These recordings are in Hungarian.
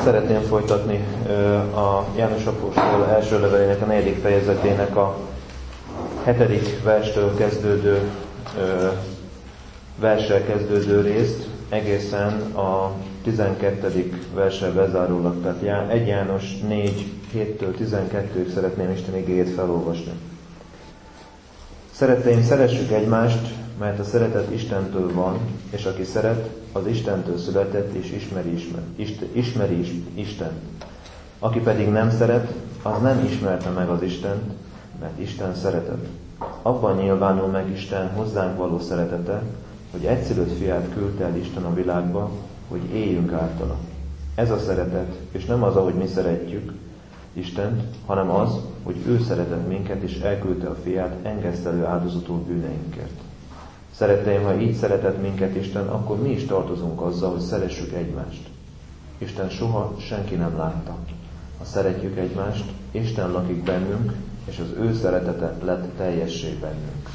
szeretném folytatni a János apostol első levelének a 4. fejezetének a 7. verstől kezdődő verssel kezdődő részt, egészen a 12. verssel bezárólag, tehát 1 János 4, 7-től 12-ig szeretném Isten igéjét felolvasni. Szeretteim, szeressük egymást, mert a szeretet Istentől van, és aki szeret, az Istentől született, és ismeri Istent. Aki pedig nem szeret, az nem ismerte meg az Istent, mert Isten szeretet. Abban nyilvánul meg Isten hozzánk való szeretete, hogy egyszülött fiát küldte el Isten a világba, hogy éljünk általa. Ez a szeretet, és nem az, ahogy mi szeretjük Istent, hanem az, hogy ő szeretett minket, és elküldte a fiát engesztelő áldozatul bűneinkért. Szeretteim, ha így szeretett minket Isten, akkor mi is tartozunk azzal, hogy szeressük egymást. Isten soha senki nem látta. Ha szeretjük egymást, Isten lakik bennünk, és az ő szeretete lett teljessé bennünk.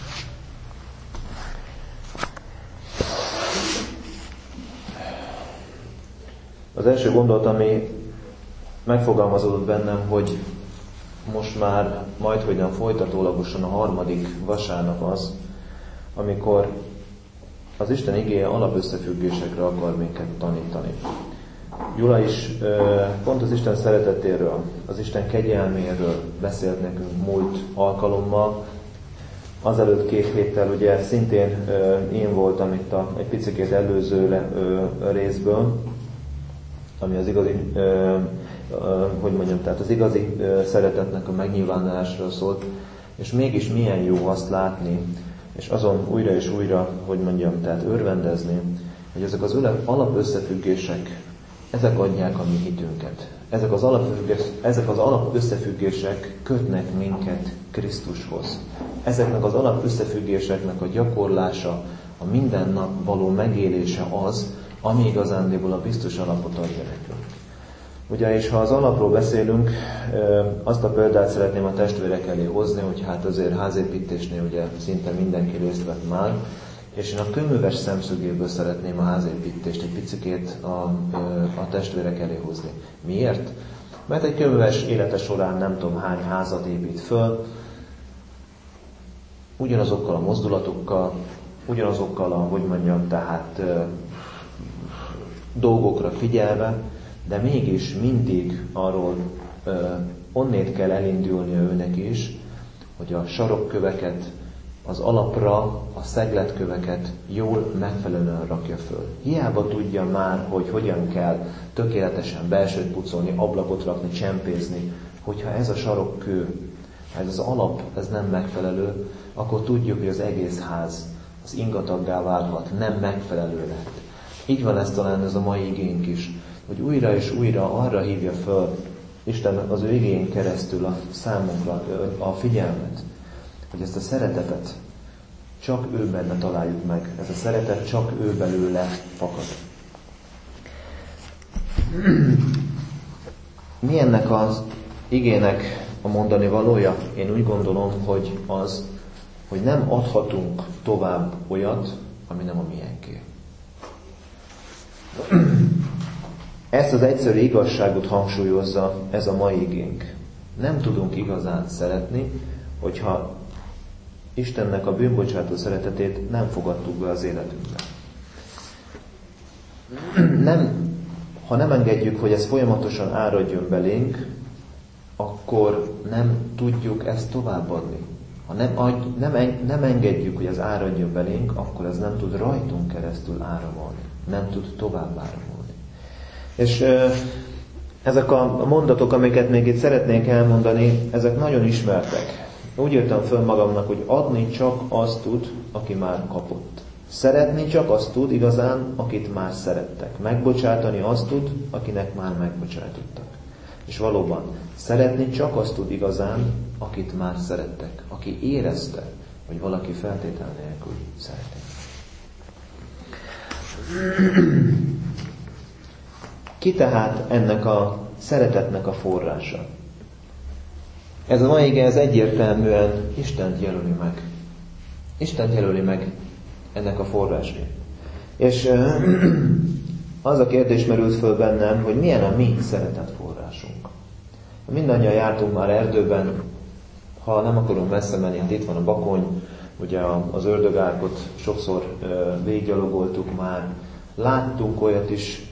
Az első gondolat, ami megfogalmazódott bennem, hogy most már majdhogy nem folytatólagosan a 3. vasárnap az, amikor az Isten igéje alapösszefüggésekre akar minket tanítani. Gyula is pont az Isten szeretetéről, az Isten kegyelméről beszélt nekünk múlt alkalommal. Azelőtt 2 héttel ugye szintén én voltam itt egy picikét előző részből, ami az igazi, tehát az igazi szeretetnek a megnyilvánulásról szólt, és mégis milyen jó azt látni, és azon újra és újra, tehát örvendezni, hogy ezek az alapösszefüggések, ezek adják a mi hitünket. Ezek az alapösszefüggések kötnek minket Krisztushoz. Ezeknek az alapösszefüggéseknek a gyakorlása, a minden nap való megélése az, ami igazándiból a biztos alapot adja nekünk. Ugye, és ha az alapról beszélünk, azt a példát szeretném a testvérek elé hozni, hogy hát azért házépítésnél ugye szinte mindenki részt vett már, és én a köműves szemszögéből szeretném a házépítést egy picikét a testvérek elé hozni. Miért? Mert egy köműves élete során nem tudom hány házat épít föl, ugyanazokkal a mozdulatokkal, ugyanazokkal dolgokra figyelve, de mégis mindig arról onnét kell elindulnia őnek is, hogy a sarokköveket, az alapra a szegletköveket jól megfelelően rakja föl. Hiába tudja már, hogy hogyan kell tökéletesen belsőt pucolni, ablakot rakni, csempészni, hogyha ez a sarokkő, ez az alap, ez nem megfelelő, akkor tudjuk, hogy az egész ház az ingataggá válhat, nem megfelelő lett. Így van ez talán ez a mai igénk is, hogy újra és újra arra hívja föl Isten az ő igéjén keresztül a számunkra a figyelmet, hogy ezt a szeretetet csak ő benne találjuk meg. Ez a szeretet csak ő belőle fakad. Mi ennek az igének a mondani valója? Én úgy gondolom, hogy az, hogy nem adhatunk tovább olyat, ami nem a miénké. Ezt az egyszerű igazságot hangsúlyozza ez a mai igénk. Nem tudunk igazán szeretni, hogyha Istennek a bűnbocsátó szeretetét nem fogadtuk be az életünkbe. Ha nem engedjük, hogy ez folyamatosan áradjon belénk, akkor nem tudjuk ezt továbbadni. Ha nem engedjük, hogy ez áradjon belénk, akkor ez nem tud rajtunk keresztül áramolni. Nem tud tovább áramolni. És ezek a mondatok, amiket még itt szeretnék elmondani, ezek nagyon ismertek. Úgy írtam föl magamnak, hogy adni csak azt tud, aki már kapott. Szeretni csak azt tud igazán, akit már szerettek. Megbocsátani azt tud, akinek már megbocsátottak. És valóban, szeretni csak azt tud igazán, akit már szerettek. Aki érezte, hogy valaki feltétel nélkül szereti. Ki tehát ennek a szeretetnek a forrása? Ez a mai ige, ez egyértelműen Istent jelöli meg. Istent jelöli meg ennek a forrását. És az a kérdés merült föl bennem, hogy milyen a mi szeretetforrásunk. Mindannyian jártunk már erdőben, ha nem akarunk messze menni, hát itt van a Bakony, ugye az ördögárkot sokszor végiggyalogoltuk már, láttunk olyat is,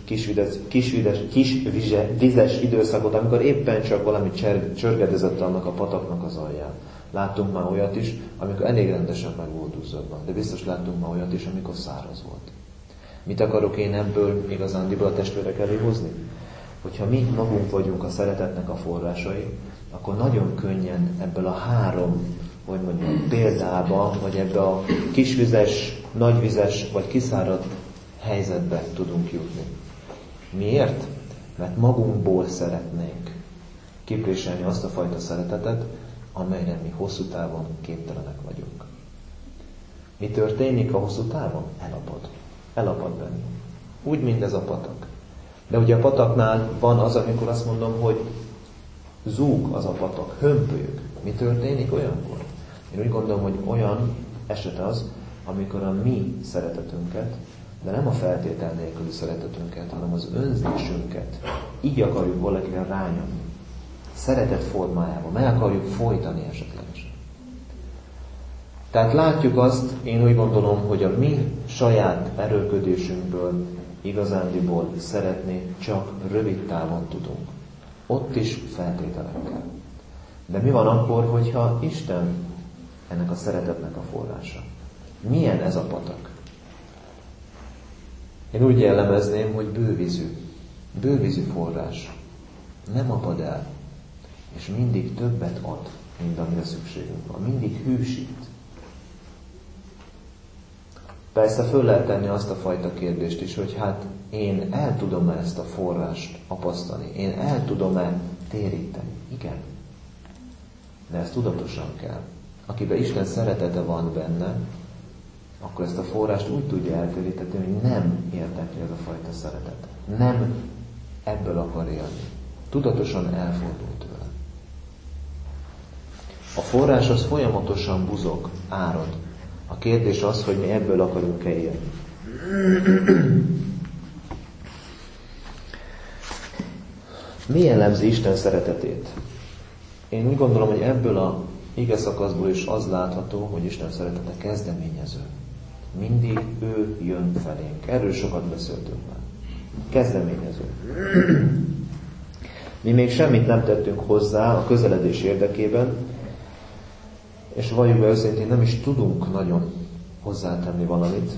kisvizes időszakot, amikor éppen csak valami csörgedezett annak a pataknak az alján. Láttunk már olyat is, amikor elég rendesen meg volt duzzadva, de biztos láttunk már olyat is, amikor száraz volt. Mit akarok én ebből igazándiból a testvérek elé hozni? Hogyha mi magunk vagyunk a szeretetnek a forrásai, akkor nagyon könnyen ebből a három, hogy mondjam, példába, vagy ebbe a kisvizes, nagyvizes, vagy kiszáradt helyzetbe tudunk jutni. Miért? Mert magunkból szeretnénk képviselni azt a fajta szeretetet, amelyre mi hosszú távon képtelenek vagyunk. Mi történik a hosszú távon? Elapad. Elapad bennünk. Úgy, mint ez a patak. De ugye a pataknál van az, amikor azt mondom, hogy zúg az a patak, hömpölyög. Mi történik olyankor? Én úgy gondolom, hogy olyan eset az, amikor a mi szeretetünket, de nem a feltétel nélküli szeretetünket, hanem az önzésünket így akarjuk valakire rányomni. Szeretet formájában, meg akarjuk folytani esetlegesen. Tehát látjuk azt, én úgy gondolom, hogy a mi saját erőlködésünkből igazándiból szeretni csak rövid távon tudunk. Ott is feltételekkel. De mi van akkor, hogyha Isten ennek a szeretetnek a forrása? Milyen ez a patak? Én úgy jellemezném, hogy bővízű. Bővízű forrás. Nem apad el. És mindig többet ad, mint amire szükségünk van. Mindig hűsít. Persze föl lehet tenni azt a fajta kérdést is, hogy hát én el tudom-e ezt a forrást apasztani? Én el tudom-e téríteni? Igen. De ez tudatosan kell. Akiben Isten szeretete van benne, akkor ezt a forrást úgy tudja eltéríteni, hogy nem érdekli ez a fajta szeretet. Nem ebből akar élni. Tudatosan elfordul tőle. A forrás az folyamatosan buzog, árad. A kérdés az, hogy mi ebből akarunk-e élni. Mi jellemzi Isten szeretetét? Én úgy gondolom, hogy ebből a ige szakaszból is az látható, hogy Isten szeretete kezdeményező. Mindig ő jön felénk. Erről sokat beszéltünk már. Kezdeményező. Mi még semmit nem tettünk hozzá a közeledés érdekében, és valljuk be őszintén, nem is tudunk nagyon hozzátenni valamit,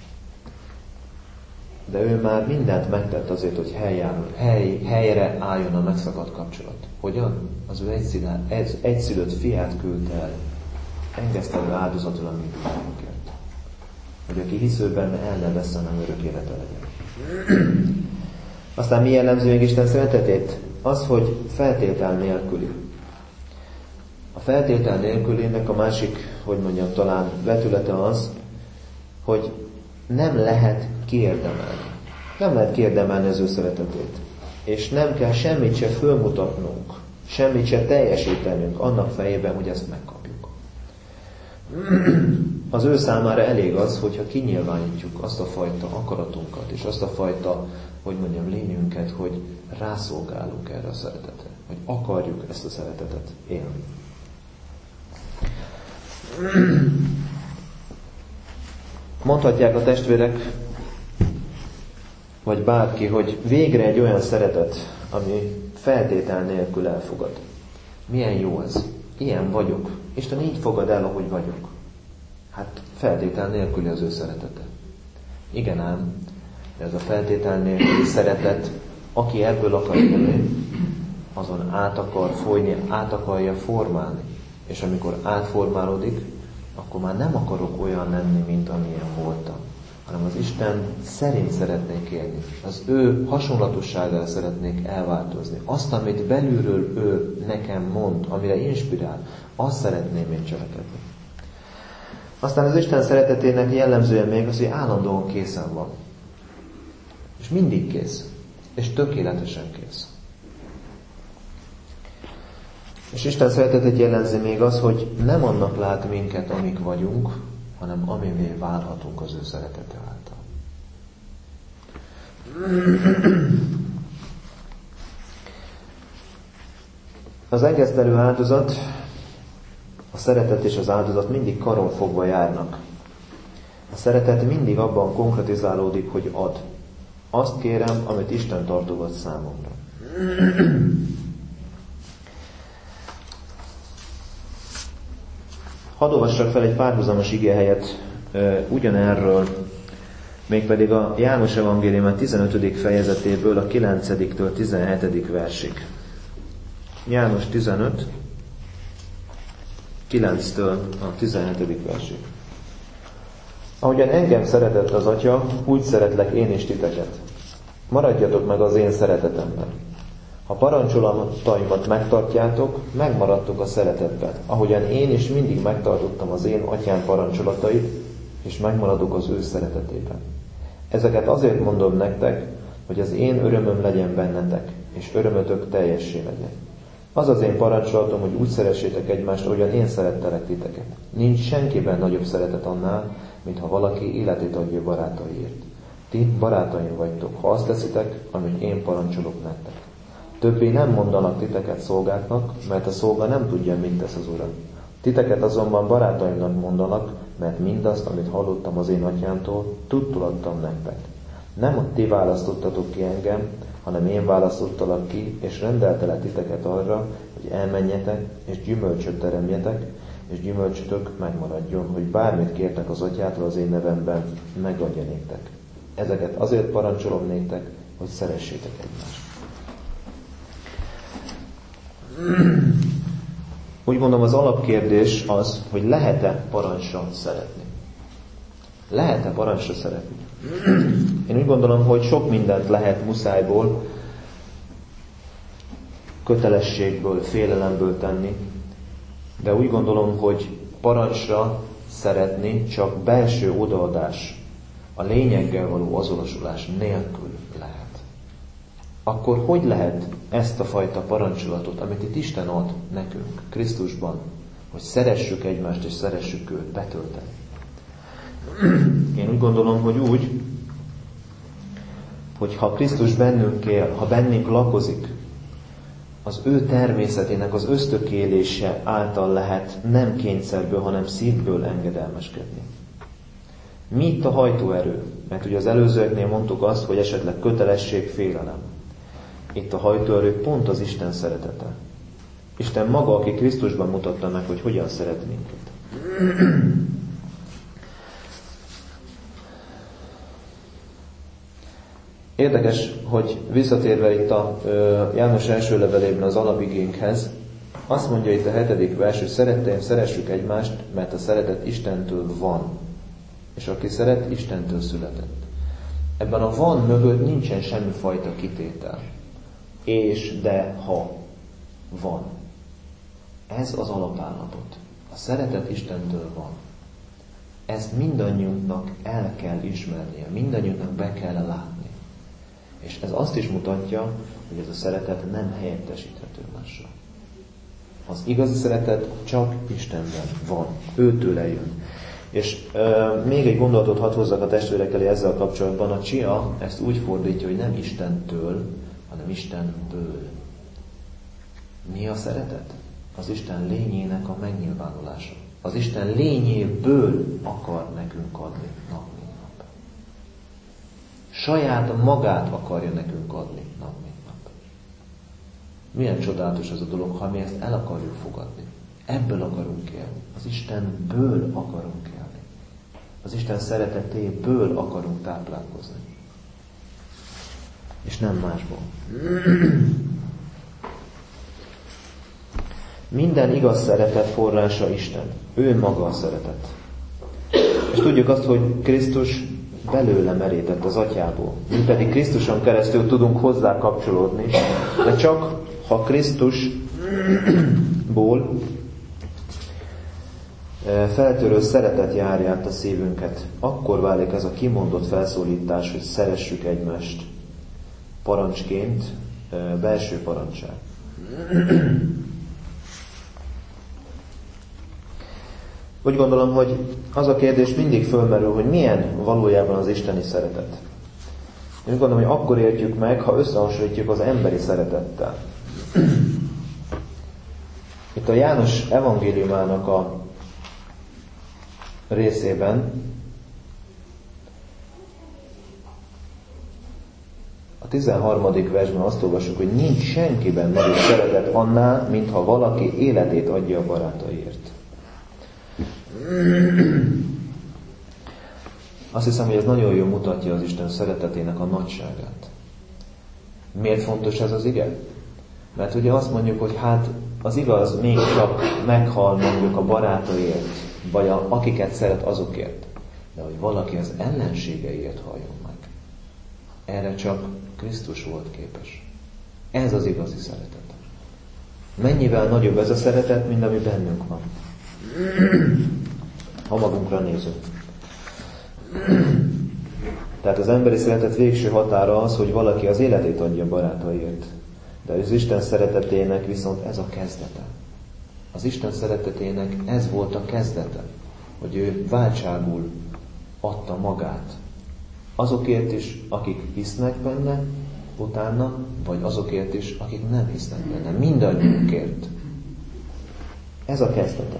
de ő már mindent megtett azért, hogy helyre álljon a megszakadt kapcsolat. Hogyan? Az ő egyszülött fiát küldte el, engesztelő áldozatul a mi bűnünkért. Hogy aki hisz ő benne, el ne vesszen, hanem örök élete legyen. Aztán mi jellemző még Isten szeretetét? Az, hogy feltétel nélküli. A feltétel nélkülének a másik, hogy mondjam, talán vetülete az, hogy nem lehet kiérdemelni. Nem lehet kiérdemelni az ő szeretetét. És nem kell semmit se fölmutatnunk, semmit se teljesítenünk annak fejében, hogy ezt megkapjuk. Az ő számára elég az, hogyha kinyilvánítjuk azt a fajta akaratunkat, és azt a fajta, hogy mondjam, lényünket, hogy rászolgálunk erre a szeretetre. Hogy akarjuk ezt a szeretetet élni. Mondhatják a testvérek, vagy bárki, hogy végre egy olyan szeretet, ami feltétel nélkül elfogad. Milyen jó ez. Ilyen vagyok. Isten így fogad el, ahogy vagyok. Hát feltétel nélküli az ő szeretete. Igen ám, de ez a feltétel nélküli szeretet, aki ebből akar élni, azon át akar folyni, át akarja formálni. És amikor átformálódik, akkor már nem akarok olyan lenni, mint amilyen voltam, hanem az Isten szerint szeretnék élni. Az ő hasonlatossággal szeretnék elváltozni. Azt, amit belülről ő nekem mond, amire inspirál, azt szeretném én cselekedni. Aztán az Isten szeretetének jellemzője még az, hogy állandóan készen van. És mindig kész. És tökéletesen kész. És Isten szeretetét jellemzi még az, hogy nem annak lát minket, amik vagyunk, hanem amivé válhatunk az ő szeretete által. Az engesztelő áldozat, a szeretet és az áldozat mindig karon fogva járnak. A szeretet mindig abban konkretizálódik, hogy ad. Azt kérem, amit Isten tartogat számomra. Hadd olvassak fel egy párhuzamos igéhelyet ugyanerről, mégpedig a János evangélium 15. fejezetéből a 9-től 17. versig. János 15, 9-től a 17. versig. Ahogyan engem szeretett az Atya, úgy szeretlek én is titeket. Maradjatok meg az én szeretetemben. Ha parancsolataimat megtartjátok, megmaradtok a szeretetben, ahogyan én is mindig megtartottam az én Atyám parancsolatait, és megmaradok az ő szeretetében. Ezeket azért mondom nektek, hogy az én örömöm legyen bennetek, és örömötök teljessé legyen. Az az én parancsolatom, hogy úgy szeressétek egymást, ahogyan én szerettelek titeket. Nincs senkiben nagyobb szeretet annál, mint ha valaki életét adja barátaiért. Ti barátaim vagytok, ha azt teszitek, amit én parancsolok nektek. Többé nem mondanak titeket szolgáknak, mert a szolga nem tudja, mit tesz az ura. Titeket azonban barátaimnak mondanak, mert mindazt, amit hallottam az én atyámtól, tudtul adtam nektek. Nem ti választottatok ki engem, hanem én választottalak ki, és rendeltelek titeket arra, hogy elmenjetek, és gyümölcsöt teremjetek, és gyümölcsötök megmaradjon, hogy bármit kértek az atyától az én nevemben, megadja néktek. Ezeket azért parancsolom néktek, hogy szeressétek egymást. Úgy mondom, az alapkérdés az, hogy lehet-e parancsra szeretni. Lehet-e parancsra szeretni? Én úgy gondolom, hogy sok mindent lehet muszájból, kötelességből, félelemből tenni, de úgy gondolom, hogy parancsra szeretni csak belső odaadás, a lényeggel való azonosulás nélkül lehet. Akkor hogy lehet ezt a fajta parancsolatot, amit itt Isten ad nekünk, Krisztusban, hogy szeressük egymást és szeressük őt, betölteni? Én úgy gondolom, hogy úgy, hogy ha Krisztus bennünk él, ha bennünk lakozik, az ő természetének az ösztökélése által lehet nem kényszerből, hanem szívből engedelmeskedni. Mi itt a hajtóerő? Mert ugye az előzőeknél mondtuk azt, hogy esetleg kötelesség, félelem. Itt a hajtóerő pont az Isten szeretete. Isten maga, aki Krisztusban mutatta meg, hogy hogyan szeret minket. Érdekes, hogy visszatérve itt a János első levelében az alapigénkhez, azt mondja itt a 7. vers, hogy szeretteim, szeressük egymást, mert a szeretet Istentől van. És aki szeret, Istentől született. Ebben a van mögött nincsen semmifajta kitétel. És, de, ha van. Ez az alapállapot. A szeretet Istentől van. Ezt mindannyiunknak el kell ismernie, mindannyiunknak be kell látni. És ez azt is mutatja, hogy ez a szeretet nem helyettesíthető mással. Az igazi szeretet csak Istenben van. Őtőle jön. És még egy gondolatot hadd hozzak a testvérek elé ezzel kapcsolatban. A Csia ezt úgy fordítja, hogy nem Istentől, hanem Istenből. Mi a szeretet? Az Isten lényének a megnyilvánulása. Az Isten lényéből akar nekünk adni nap mint nap. Saját magát akarja nekünk adni nap mint nap. Milyen csodálatos ez a dolog, ha mi ezt el akarjuk fogadni. Ebből akarunk élni. Az Istenből akarunk élni. Az Isten szeretetéből akarunk táplálkozni. És nem másból. Minden igaz szeretet forrása Isten. Ő maga a szeretet. És tudjuk azt, hogy Krisztus belőle merített az Atyából. Mi pedig Krisztuson keresztül tudunk hozzá kapcsolódni, de csak ha Krisztusból feltörő szeretet járja át a szívünket, akkor válik ez a kimondott felszólítás, hogy szeressük egymást parancsként, belső parancsá. Úgy gondolom, hogy az a kérdés mindig fölmerül, hogy milyen valójában az isteni szeretet. Én gondolom, hogy akkor értjük meg, ha összehasonlítjuk az emberi szeretettel. Itt a János evangéliumának a részében a 13. versben azt olvassuk, hogy nincs senkiben nagyobb szeretet annál, mintha valaki életét adja a barátaiért. Azt hiszem, hogy ez nagyon jól mutatja az Isten szeretetének a nagyságát. Miért fontos ez az ige? Mert ugye azt mondjuk, hogy hát az igaz még csak meghal mondjuk a barátaiért, vagy akiket szeret azokért. De hogy valaki az ellenségeiért halljon meg. Erre csak Krisztus volt képes. Ez az igazi szeretet. Mennyivel nagyobb ez a szeretet, mint ami bennünk van. Ha magunkra nézünk. Tehát az emberi szeretet végső határa az, hogy valaki az életét adja barátaiért. De az Isten szeretetének viszont ez a kezdete. Az Isten szeretetének ez volt a kezdete, hogy ő váltságul adta magát. Azokért is, akik hisznek benne, utána, vagy azokért is, akik nem hisznek benne. Mindannyiunkért. Ez a kezdete.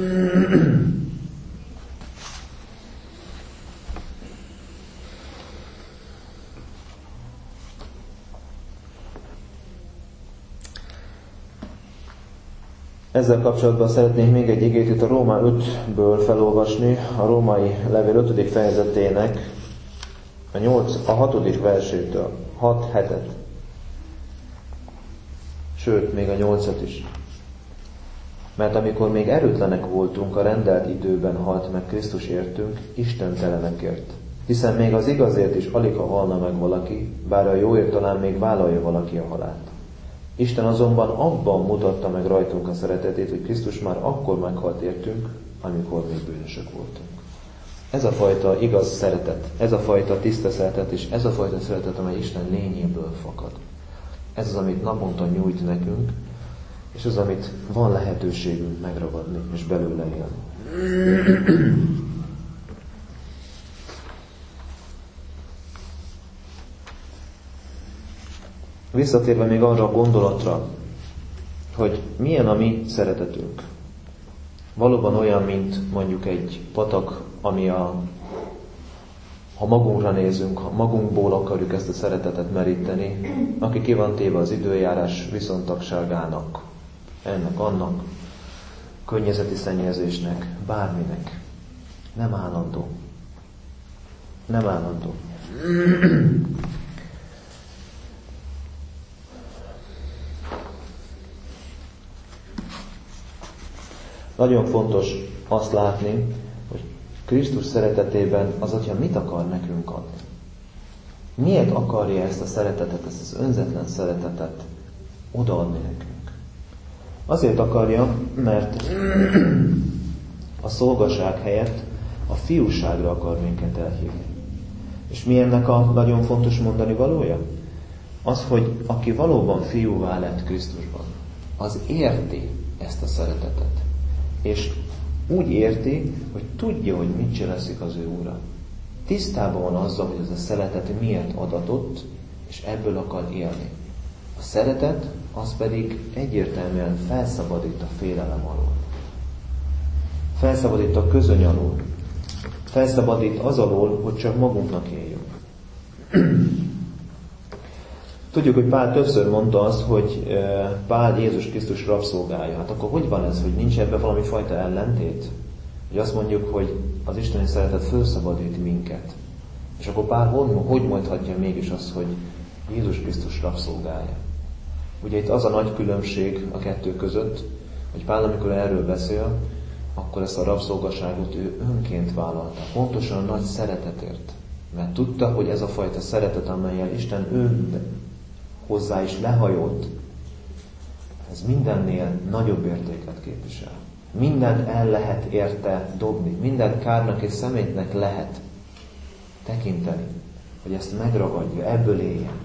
Ezzel kapcsolatban szeretnék még egy igét itt a Róma 5-ből felolvasni, a római levél 5. fejezetének a 6. versétől, 6-7-et, sőt, még a 8-at is. Mert amikor még erőtlenek voltunk, a rendelt időben halt meg Krisztus értünk, istentelenekért. Hiszen még az igazért is alig ha halna meg valaki, bár a jóért talán még vállalja valaki a halált. Isten azonban abban mutatta meg rajtunk a szeretetét, hogy Krisztus már akkor meghalt értünk, amikor még bűnösök voltunk. Ez a fajta igaz szeretet, ez a fajta tiszta szeretet, és ez a fajta szeretet, amely Isten lényéből fakad. Ez az, amit naponta nyújt nekünk, és az, amit van lehetőségünk megragadni, és belőle élni. Visszatérve még arra a gondolatra, hogy milyen a mi szeretetünk. Valóban olyan, mint mondjuk egy patak, ami ha magunkra nézünk, ha magunkból akarjuk ezt a szeretetet meríteni, aki ki van téve az időjárás viszontagságának, ennek, annak, környezeti szennyezésnek, bárminek. Nem állandó. Nem állandó. Nagyon fontos azt látni, hogy Krisztus szeretetében az Atya mit akar nekünk adni. Miért akarja ezt a szeretetet, ezt az önzetlen szeretetet odaadni nekünk? Azért akarja, mert a szolgaság helyett a fiúságra akar minket elhívni. És mi ennek a nagyon fontos mondani valója? Az, hogy aki valóban fiúvá lett Krisztusban, az érti ezt a szeretetet. És úgy érti, hogy tudja, hogy mit cselekszik az ő Ura. Tisztában van azzal, hogy ez a szeretet miért adatott, és ebből akar élni. A szeretet, az pedig egyértelműen felszabadít a félelem alól. Felszabadít a közöny alól. Felszabadít az alól, hogy csak magunknak éljünk. Tudjuk, hogy Pál többször mondta azt, hogy Pál Jézus Krisztus rabszolgája. Hát akkor hogy van ez, hogy nincs ebben valami fajta ellentét? Hogy azt mondjuk, hogy az isteni szeretet felszabadít minket. És akkor Pál hogy mondhatja mégis azt, hogy Jézus Krisztus rabszolgája? Ugye itt az a nagy különbség a kettő között, hogy Pál, amikor erről beszél, akkor ezt a rabszolgaságot ő önként vállalta. Pontosan a nagy szeretetért. Mert tudta, hogy ez a fajta szeretet, amellyel Isten hozzá is lehajolt, ez mindennél nagyobb értéket képvisel. Mindent el lehet érte dobni, mindent kárnak és szemétnek lehet tekinteni, hogy ezt megragadja, ebből éljen.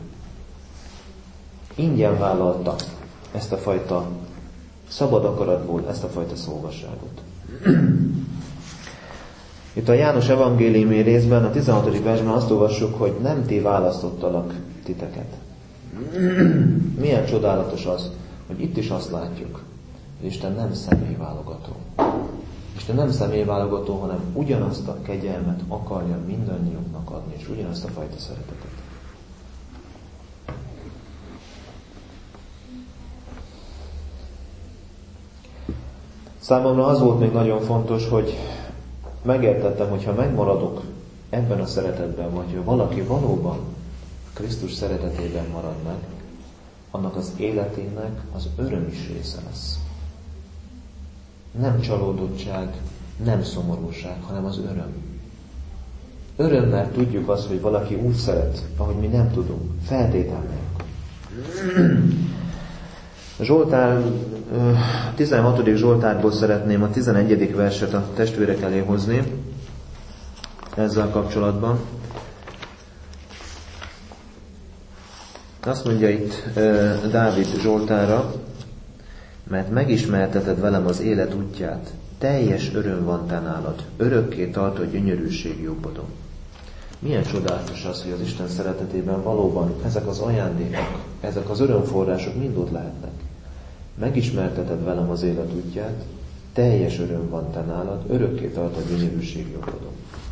Ingyen vállalta ezt a fajta szabad akaratból, ezt a fajta szolgasságot. Itt a János evangéliumi részben, a 16. versben azt olvassuk, hogy nem ti választottalak titeket. Milyen csodálatos az, hogy itt is azt látjuk, hogy Isten nem személyválogató. Isten nem személyválogató, hanem ugyanazt a kegyelmet akarja mindannyiunknak adni, és ugyanazt a fajta szeretetet. Számomra az volt még nagyon fontos, hogy megértettem, hogy ha megmaradok ebben a szeretetben, vagy ha valaki valóban Krisztus szeretetében marad meg, annak az életének az öröm is része lesz. Nem csalódottság, nem szomorúság, hanem az öröm. Örömmel tudjuk azt, hogy valaki úgy szeret, ahogy mi nem tudunk, feltétel nélkül. Zsoltár, 16. Zsoltárból szeretném a 11. verset a testvérek elé hozni ezzel kapcsolatban. Azt mondja itt Dávid Zsoltára, mert megismerteted velem az élet útját, teljes öröm van te nálad, örökké tart a gyönyörűség jobbodon. Milyen csodálatos az, hogy az Isten szeretetében valóban ezek az ajándékok, ezek az örömforrások mind ott lehetnek. Megismerteted velem az élet útját, teljes öröm van te nálad, örökké tart a gyönyörűség jobbodon.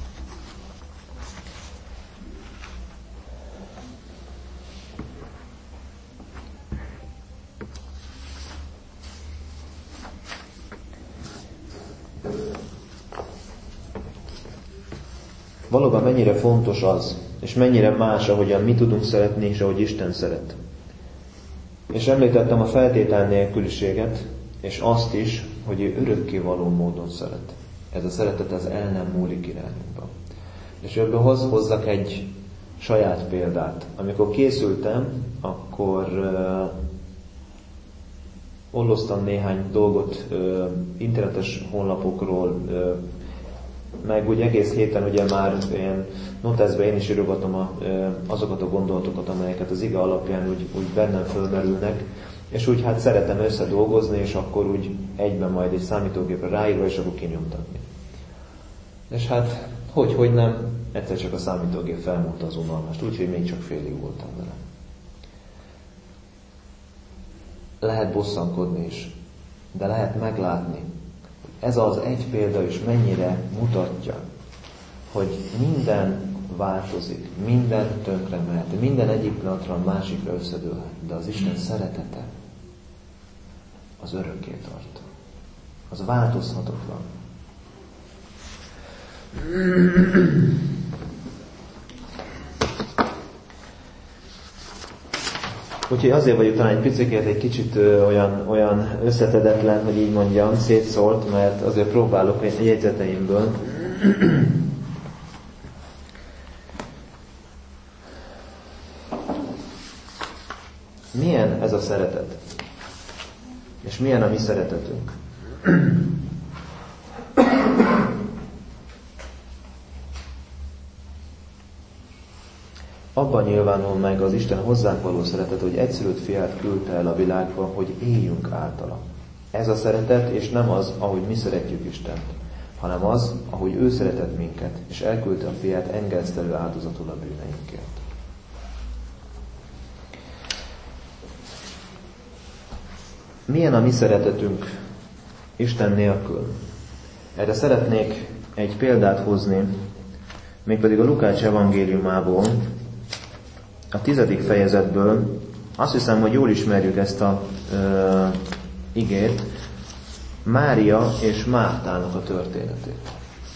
Valóban mennyire fontos az, és mennyire más, ahogyan mi tudunk szeretni, és ahogy Isten szeret. És említettem a feltétel nélküliséget, és azt is, hogy ő örökkévaló módon szeret. Ez a szeretet az el nem múlik irányunkba. És ebből hozzak egy saját példát. Amikor készültem, akkor olloztam néhány dolgot internetes honlapokról, meg úgy egész héten ugye már ilyen noteszben én is írogatom azokat a gondolatokat, amelyeket az ige alapján úgy bennem fölmerülnek, és úgy hát szeretem összedolgozni, és akkor úgy egyben majd egy számítógépre ráírva, és akkor kinyomtatni. És hát, hogy nem, egyszer csak a számítógép felmondta az unalmást, úgyhogy még csak félig voltam vele. Lehet bosszankodni is, de lehet meglátni. Ez az egy példa is mennyire mutatja, hogy minden változik, minden tönkre mehet, minden egyik pillanatra a másikra összedőlhet, de az Isten szeretete az örökké tart. Az változhatatlan. Úgyhogy azért vagyok talán egy picikét egy kicsit olyan összetedetlen, hogy így mondjam, szétszólt, mert azért próbálok a jegyzeteimből. Milyen ez a szeretet? És milyen a mi szeretetünk? Abban nyilvánul meg az Isten hozzánk való szeretet, hogy egyszülött fiát küldte el a világba, hogy éljünk általa. Ez a szeretet, és nem az, ahogy mi szeretjük Istent, hanem az, ahogy ő szeretett minket, és elküldte a fiát engesztelő áldozatul a bűneinkért. Milyen a mi szeretetünk Isten nélkül? Erre szeretnék egy példát hozni, mégpedig a Lukács evangéliumából, a 10. fejezetből. Azt hiszem, hogy jól ismerjük ezt a igét, Mária és Mártának a történetét.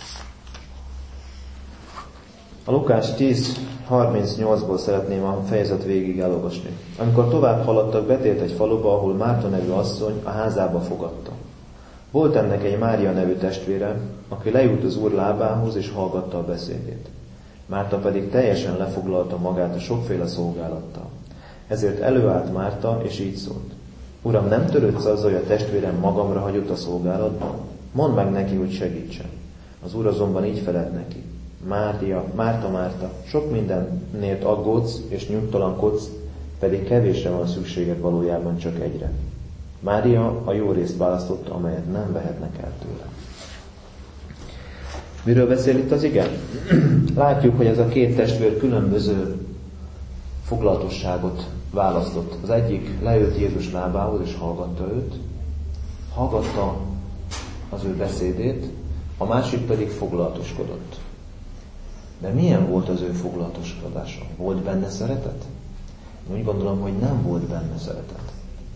A Lukács 10:38-ból szeretném a fejezet végig elolvasni. Amikor tovább haladtak, betért egy faluba, ahol Márta nevű asszony a házába fogadta. Volt ennek egy Mária nevű testvére, aki leült az Úr lábához és hallgatta a beszédét. Márta pedig teljesen lefoglalta magát a sokféle szolgálattal. Ezért előállt Márta, és így szólt. Uram, nem törődsz azzal, hogy a testvérem magamra hagyott a szolgálatban? Mondd meg neki, hogy segítsen. Az Úr azonban így felelt neki. Márta, sok mindennért aggódsz és nyugtalankodsz, pedig kevésre van szükséged, valójában csak egyre. Mária a jó részt választotta, amelyet nem vehetnek el tőle. Miről beszél itt az ige? Látjuk, hogy ez a két testvér különböző foglalatosságot választott. Az egyik leült Jézus lábához és hallgatta őt, hallgatta az ő beszédét, a másik pedig foglalatoskodott. De milyen volt az ő foglalatoskodása? Volt benne szeretet? Én úgy gondolom, hogy nem volt benne szeretet.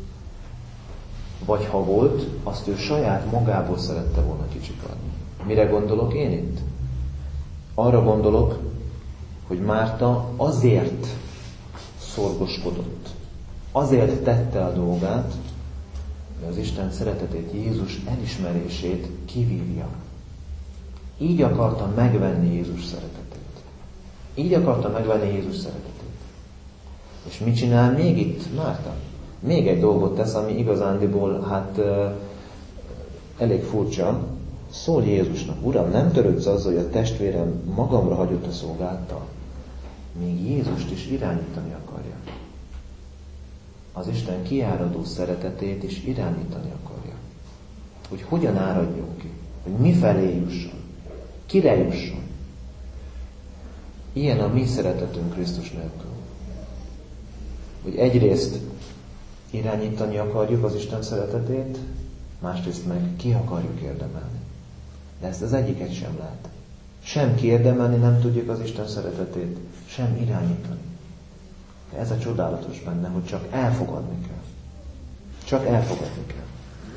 Vagy ha volt, azt ő saját magából szerette volna kicsikarni. Mire gondolok én itt? Arra gondolok, hogy Márta azért szorgoskodott. Azért tette a dolgát, hogy az Isten szeretetét, Jézus elismerését kivívja. Így akarta megvenni Jézus szeretetét. Így akarta megvenni Jézus szeretetét. És mit csinál még itt Márta? Még egy dolgot tesz, ami igazándiból elég furcsa. Szól Jézusnak: Uram, nem törődsz azzal, hogy a testvérem magamra hagyott a szolgálattal? Még Jézust is irányítani akarja. Az Isten kiáradó szeretetét is irányítani akarja. Hogy hogyan áradjon ki. Hogy mifelé jusson. Kire jusson. Ilyen a mi szeretetünk Krisztus nélkül. Hogy egyrészt irányítani akarjuk az Isten szeretetét, másrészt meg ki akarjuk érdemelni. De ezt az egyiket sem lehet. Sem kiérdemelni nem tudjuk az Isten szeretetét, sem irányítani. De ez a csodálatos benne, hogy csak elfogadni kell. Csak elfogadni kell.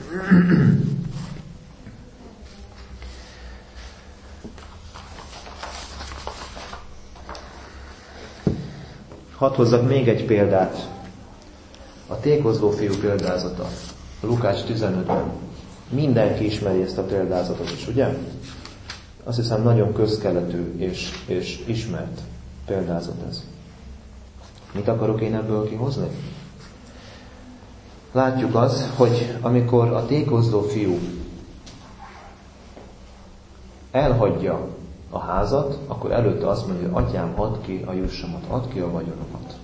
Hadd hozzak még egy példát. A tékozló fiú példázata. Lukács 15-ben. Mindenki ismeri ezt a példázatot is, ugye? Azt hiszem, nagyon közkeletű és ismert példázat ez. Mit akarok én ebből kihozni? Látjuk az, hogy amikor a tékozló fiú elhagyja a házat, akkor előtte azt mondja, hogy atyám, add ki a jussamat, add ki a vagyonomat.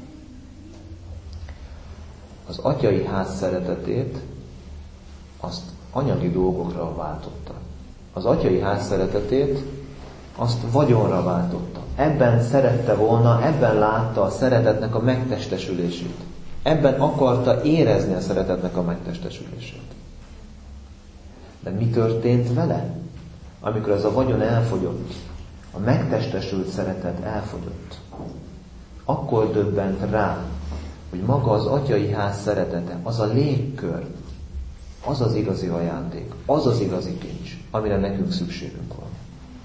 Az atyai ház szeretetét azt anyagi dolgokra váltotta. Az atyai ház szeretetét azt vagyonra váltotta. Ebben szerette volna, ebben látta a szeretetnek a megtestesülését. Ebben akarta érezni a szeretetnek a megtestesülését. De mi történt vele? Amikor ez a vagyon elfogyott, a megtestesült szeretet elfogyott, akkor döbbent rá, hogy maga az atyai ház szeretete, az a légkör, az az igazi ajándék, az az igazi kincs, amire nekünk szükségünk van.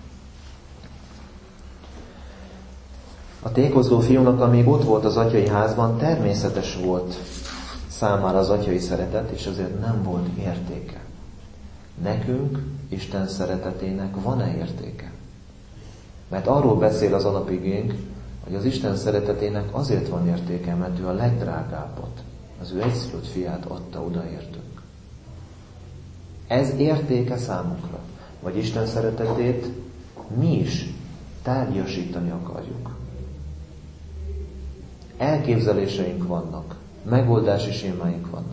A tékozló fiúnak, amíg ott volt az atyai házban, természetes volt számára az atyai szeretet, és azért nem volt értéke. Nekünk Isten szeretetének van-e értéke? Mert arról beszél az alapigénk, hogy az Isten szeretetének azért van értéke, mert ő a legdrágábbat, az ő egyszülött fiát adta oda értünk. Ez értéke számunkra. Vagy Isten szeretetét mi is tárgyasítani akarjuk. Elképzeléseink vannak, megoldási sémáink vannak.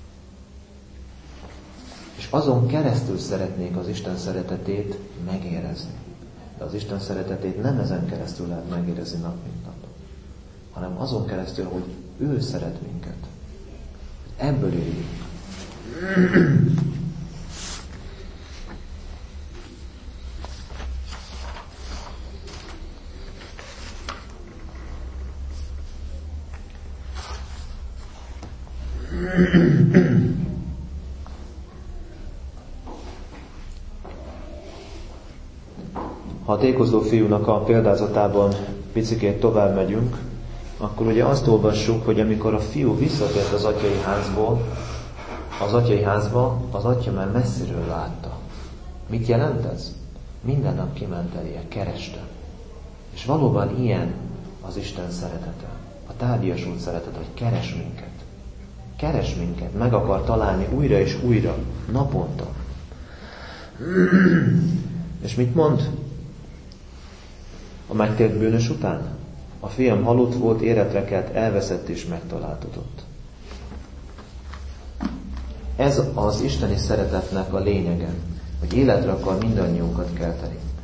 És azon keresztül szeretnék az Isten szeretetét megérezni. De az Isten szeretetét nem ezen keresztül lehet megérezni nap mint nap, hanem azon keresztül, hogy ő szeret minket. Ebből éljünk. Ha a tékozló fiúnak a példázatában picikét tovább megyünk, akkor ugye azt olvassuk, hogy amikor a fiú visszatért az atyai házba, az atya már messziről látta. Mit jelent ez? Minden nap kiment eléje, kereste. És valóban ilyen az Isten szeretete. A tárgyasult szeretet, hogy keres minket. Keres minket, meg akar találni újra és újra, naponta. És mit mond? A megtért bűnös után? A fiam halott volt, életre kelt, elveszett és megtaláltatott. Ez az isteni szeretetnek a lényege, hogy életre akar mindannyiunkat kelteni.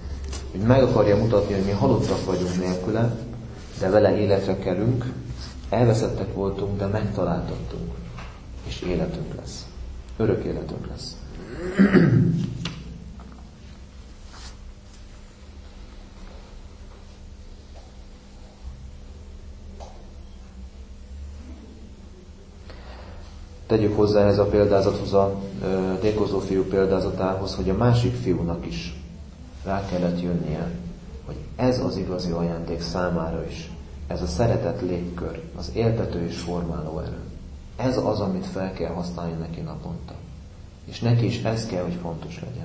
hogy meg akarja mutatni, hogy mi halottak vagyunk nélküle, de vele életre kelünk, elveszettek voltunk, de megtaláltattunk, és életünk lesz. Örök életünk lesz. Tegyük hozzá ez a példázathoz, a tékozó fiú példázatához, hogy a másik fiúnak is rá kellett jönnie, hogy ez az igazi ajándék számára is. Ez a szeretet légkör, az éltető és formáló erő. Ez az, amit fel kell használni neki naponta. És neki is ez kell, hogy fontos legyen.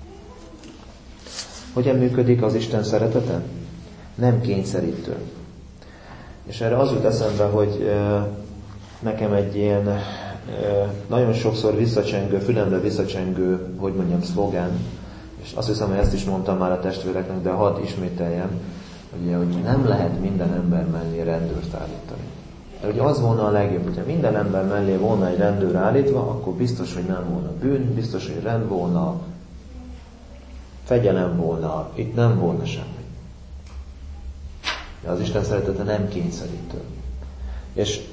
Hogyan működik az Isten szeretete? Nem kényszerítő. És erre az jut eszembe, hogy nekem egy ilyen nagyon sokszor visszacsengő, fülembe visszacsengő, szlogán, és azt hiszem, hogy ezt is mondtam már a testvéreknek, de hadd ismételjem, hogy nem lehet minden ember mellé rendőrt állítani. De ugye az volna a legjobb, hogyha minden ember mellé volna egy rendőr állítva, akkor biztos, hogy nem volna bűn, biztos, hogy rend volna, fegyelem volna, itt nem volna semmi. De az Isten szeretete nem kényszerítő. És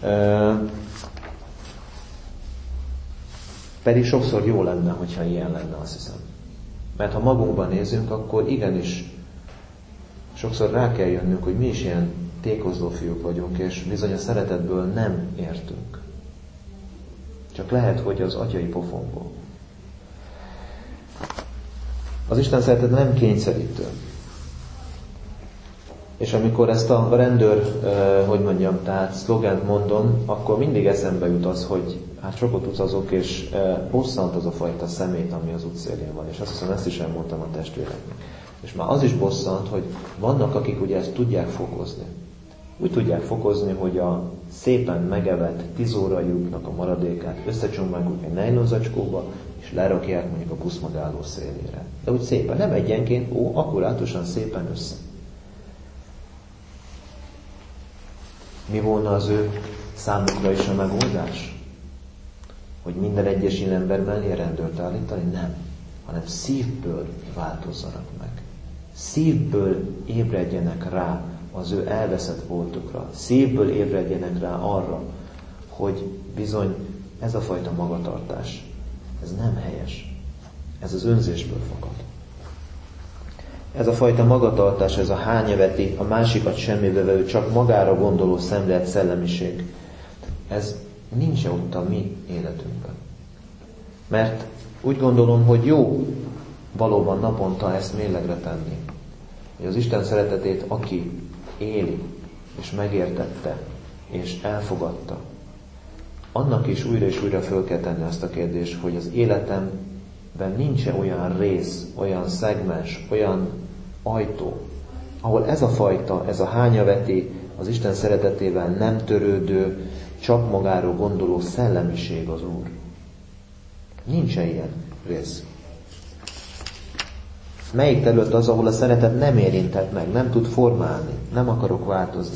pedig sokszor jó lenne, hogyha ilyen lenne, azt hiszem. Mert ha magunkban nézünk, akkor igenis sokszor rá kell jönnünk, hogy mi is ilyen tékozló fiúk vagyunk, és bizony a szeretetből nem értünk. Csak lehet, hogy az atyai pofonból. Az Isten szeretet nem kényszerítő. És amikor ezt a rendőr, tehát szlogent mondom, akkor mindig eszembe jut az, hogy hát sokat utazok, és bosszant az a fajta szemét, ami az útszélén van. És azt hiszem, ezt is elmondtam a testvéreknek. És már az is bosszant, hogy vannak, akik ugye ezt tudják fokozni. Úgy tudják fokozni, hogy a szépen megevett 10 óraiknak a maradékát összecsomagolják egy nejlonzacskóba, és lerakják mondjuk a buszmegálló szélére. De úgy szépen, nem egyenként, akkurátusan szépen össze. Mi volna az ő számukra is a megoldás? Hogy minden egyes ilyen ember mellé rendőrt állítani? Nem. Hanem szívből változzanak meg. Szívből ébredjenek rá az ő elveszett voltukra. Szívből ébredjenek rá arra, hogy bizony ez a fajta magatartás, ez nem helyes. Ez az önzésből fakad. Ez a fajta magatartás, ez a hányeveti, a másikat semmibe vevő, csak magára gondoló szemlélet szellemiség, ez nincs ott a mi életünkben. Mert úgy gondolom, hogy jó valóban naponta ezt mérlegre tenni. Hogy az Isten szeretetét, aki éli, és megértette, és elfogadta, annak is újra és újra föl kell tenni azt a kérdést, hogy az életemben nincs-e olyan rész, olyan szegmens, olyan ajtó, ahol ez a fajta, ez a hányaveti, az Isten szeretetével nem törődő, csak magáról gondoló szellemiség az Úr. Nincs-e ilyen rész? Melyik terület az, ahol a szeretet nem érintett meg, nem tud formálni, nem akarok változni?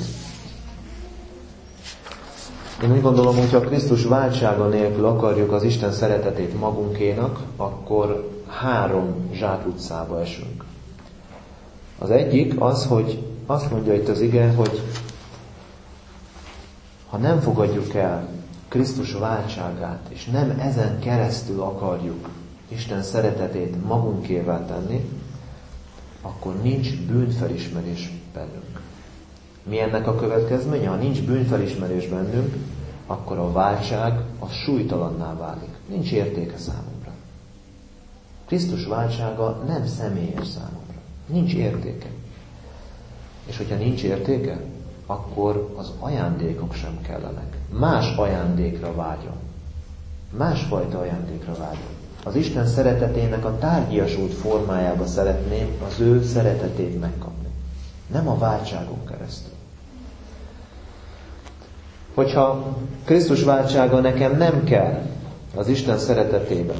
Én úgy gondolom, hogy ha Krisztus váltsága nélkül akarjuk az Isten szeretetét magunkénak, akkor 3 zsákutcába esünk. Az egyik az, hogy azt mondja itt az ige, hogy ha nem fogadjuk el Krisztus váltságát, és nem ezen keresztül akarjuk Isten szeretetét magunkévá tenni, akkor nincs bűnfelismerés bennünk. Mi ennek a következménye? Ha nincs bűnfelismerés bennünk, akkor a váltság az súlytalanná válik. Nincs értéke számomra. Krisztus váltsága nem személyes számomra. Nincs értéke. És hogyha nincs értéke, akkor az ajándékok sem kellenek. Más ajándékra vágyom. Másfajta ajándékra vágyom. Az Isten szeretetének a tárgyiasult formájába szeretném az ő szeretetét megkapni. Nem a váltságon keresztül. Hogyha Krisztus váltsága nekem nem kell az Isten szeretetében,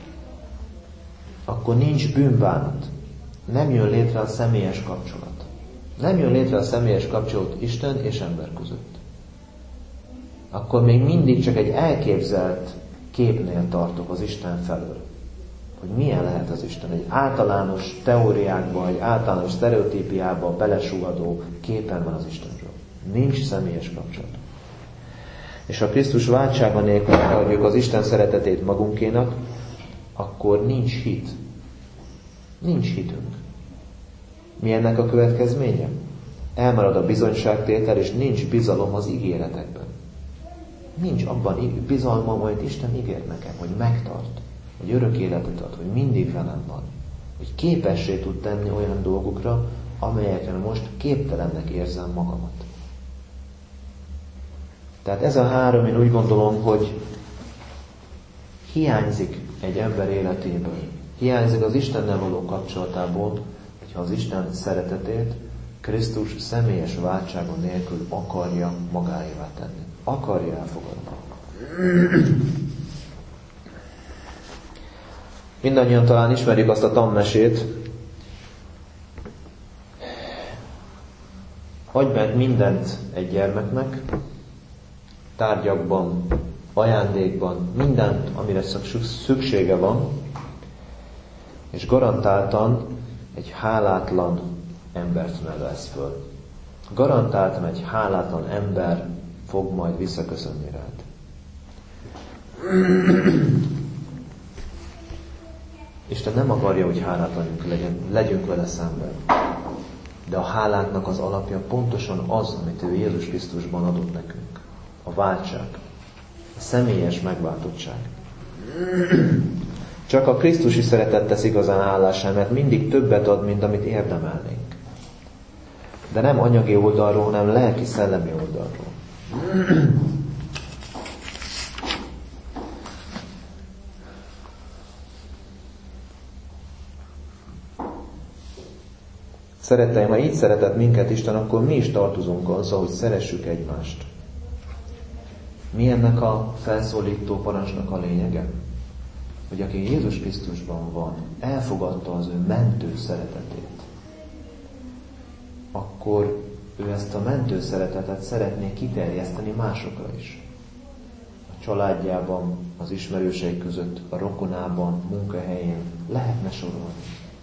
akkor nincs bűnbánat. Nem jön létre a személyes kapcsolat. Nem jön létre a személyes kapcsolat Isten és ember között. Akkor még mindig csak egy elképzelt képnél tartok az Isten felől. hogy milyen lehet az Isten. Egy általános teóriákba, egy általános sztereotípiába belesúgadó képen van az Istenről. Nincs személyes kapcsolat. És ha Krisztus váltsága nélkül adjuk az Isten szeretetét magunkénak, akkor nincs hit. Nincs hitünk. Mi ennek a következménye? Elmarad a bizonyságtétel, és nincs bizalom az ígéretekben. Nincs abban bizalmam, hogy Isten ígért nekem, hogy megtart, hogy örök életet ad, hogy mindig velem van, hogy képessé tud tenni olyan dolgokra, amelyeken most képtelennek érzem magamat. Tehát ez a három, én úgy gondolom, hogy hiányzik egy ember életéből. Hiányzik az Istennel való kapcsolatából, hogyha az Isten szeretetét Krisztus személyes váltsága nélkül akarja magáévá tenni. Akarja elfogadni. Mindannyian talán ismerjük azt a tanmesét. Adj meg mindent egy gyermeknek, tárgyakban, ajándékban, mindent, amire szüksége van, és garantáltan egy hálátlan embert nevelsz föl. Garantáltan egy hálátlan ember fog majd visszaköszönni rád. Isten nem akarja, hogy hálátlanunk legyünk vele szemben. De a hálátnak az alapja pontosan az, amit ő Jézus Krisztusban adott nekünk. A váltság. A személyes megváltottság. Csak a krisztusi szeretet tesz igazán hálásá, mert mindig többet ad, mint amit érdemelnénk. De nem anyagi oldalról, hanem lelki-szellemi oldalról. Szeretteim, ha így szeretett minket Isten, akkor mi is tartozunk azzal, hogy szeressük egymást. Mi ennek a felszólító parancsnak a lényege? Hogy aki Jézus Krisztusban van, elfogadta az ő mentő szeretetét, akkor ő ezt a mentő szeretetet szeretné kiterjeszteni másokra is. A családjában, az ismerősei között, a rokonában, munkahelyén lehetne sorolni.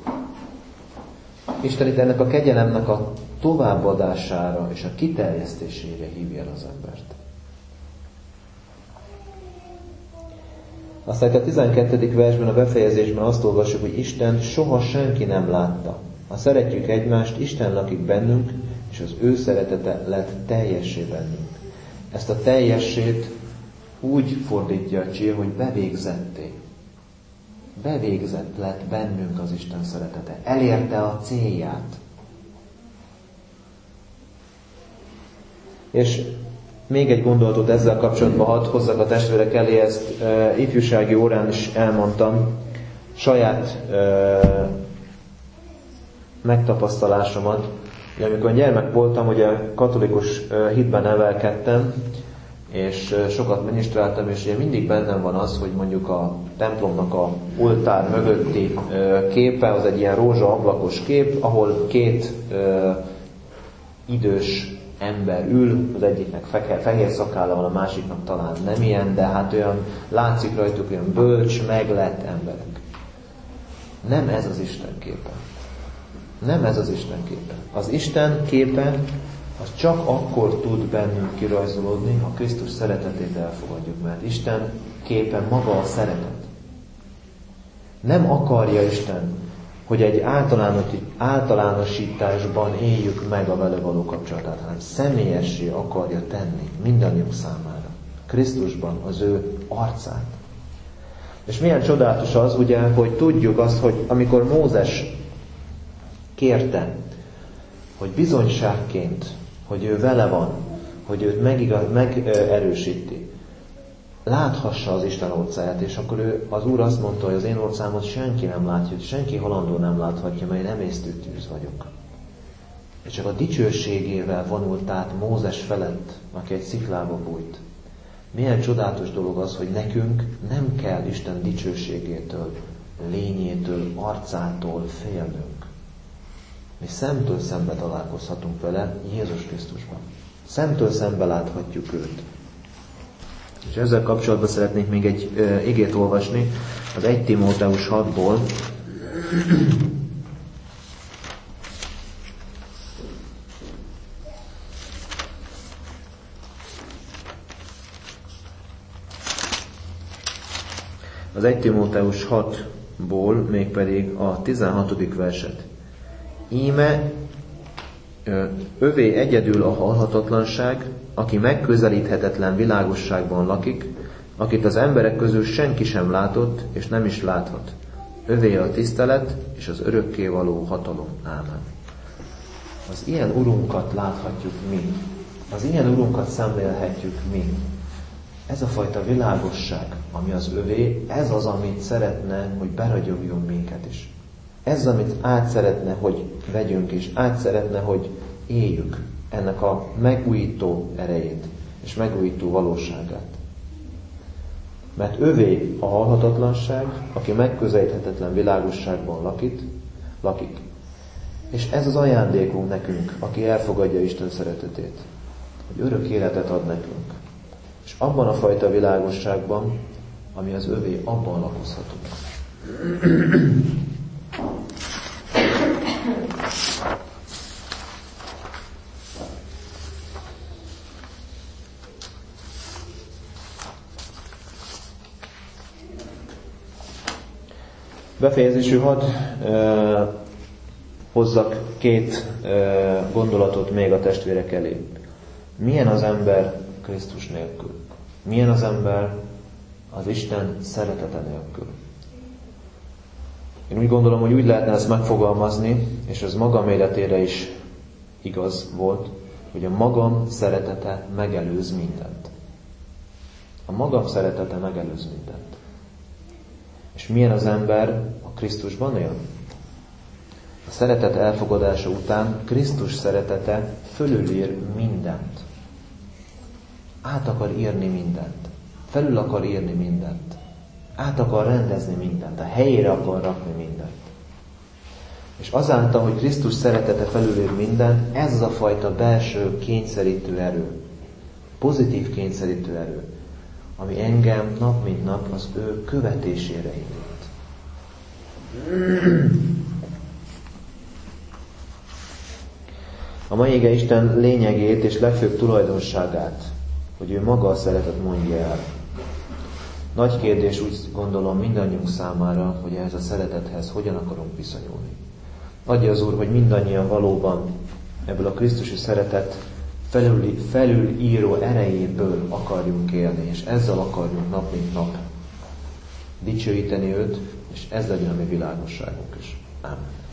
Isten itt ennek a kegyelemnek a továbbadására és a kiterjesztésére hívja el az embert. Aztán a 12. versben, a befejezésben azt olvassuk, hogy Isten soha senki nem látta. Ha szeretjük egymást, Isten lakik bennünk, és az ő szeretete lett teljessé bennünk. Ezt a teljessét úgy fordítja a Csír, hogy bevégzetté. Bevégzett lett bennünk az Isten szeretete. Elérte a célját. És még egy gondolatot ezzel kapcsolatban hadd hozzak a testvérek elé, ezt ifjúsági órán is elmondtam. Saját megtapasztalásomat. Amikor gyermek voltam, ugye katolikus hitben nevelkedtem, és sokat minisztráltam, és ugye mindig bennem van az, hogy mondjuk a templomnak a oltár mögötti képe, az egy ilyen rózsaablakos kép, ahol két idős ember ül, az egyiknek fehér szakálla van, a másiknak talán nem ilyen, de hát olyan látszik rajtuk olyan bölcs, meglett emberek. Nem ez az Isten képe. Nem ez az Isten képe. Az Isten képe az csak akkor tud bennünk kirajzolódni, ha Krisztus szeretetét elfogadjuk, mert Isten képe maga a szeretet. Nem akarja Isten, hogy egy általánosításban éljük meg a vele való kapcsolatát, hanem személyessé akarja tenni mindannyiunk számára. Krisztusban az ő arcát. És milyen csodálatos az, ugye, hogy tudjuk azt, hogy amikor Mózes kérte, hogy bizonyságként, hogy ő vele van, hogy őt megerősíti, láthassa az Isten orcáját, és akkor az Úr azt mondta, hogy az én orcámat senki nem látja, senki halandó nem láthatja, mert én emésztő tűz vagyok. És csak a dicsőségével vonult át Mózes felett, aki egy sziklába bújt. Milyen csodálatos dolog az, hogy nekünk nem kell Isten dicsőségétől, lényétől, arcától félnünk. Mi szemtől szembe találkozhatunk vele Jézus Krisztusban. Szemtől szembe láthatjuk őt. És ezzel kapcsolatban szeretnék még egy igét olvasni, az 1 Timóteus 6-ból. Az 1 Timóteus 6-ból, mégpedig a 16. verset. Íme övé egyedül a halhatatlanság, aki megközelíthetetlen világosságban lakik, akit az emberek közül senki sem látott, és nem is láthat. Övé a tisztelet, és az örökkévaló hatalom. Ámen. Az ilyen Urunkat láthatjuk mi. Az ilyen Urunkat szemlélhetjük mi. Ez a fajta világosság, ami az övé, ez az, amit szeretne, hogy beragyogjon minket is. Ez az, amit át szeretne, hogy vegyünk, és át szeretne, hogy éljük ennek a megújító erejét, és megújító valóságát. Mert övé a halhatatlanság, aki megközelíthetetlen világosságban lakik. És ez az ajándékunk nekünk, aki elfogadja Isten szeretetét, hogy örök életet ad nekünk. És abban a fajta világosságban, ami az övé, abban lakozhatunk. Befejezésül hadd hozzak 2 gondolatot még a testvérek elé. Milyen az ember Krisztus nélkül? Milyen az ember az Isten szeretete nélkül? Én úgy gondolom, hogy úgy lehetne ezt megfogalmazni, és ez magam életére is igaz volt, hogy a magam szeretete megelőz mindent. A magam szeretete megelőz mindent. És milyen az ember a Krisztusban él? A szeretet elfogadása után Krisztus szeretete fölülír mindent. Át akar írni mindent. Felül akar írni mindent. Át akar rendezni mindent. A helyére akar rakni mindent. És azáltal, hogy Krisztus szeretete felülír mindent, ez az a fajta belső kényszerítő erő. Pozitív kényszerítő erő, ami engem nap mint nap az ő követésére indít. A mai ige Isten lényegét és legfőbb tulajdonságát, hogy ő maga a szeretet mondja el. Nagy kérdés, úgy gondolom, mindannyiunk számára, hogy ehhez a szeretethez hogyan akarunk viszonyulni. Adja az Úr, hogy mindannyian valóban ebből a Krisztusi szeretet felülíró erejéből akarjunk élni, és ezzel akarjunk nap mint nap dicsőíteni őt, és ez legyen a mi világosságunk is. Ámen.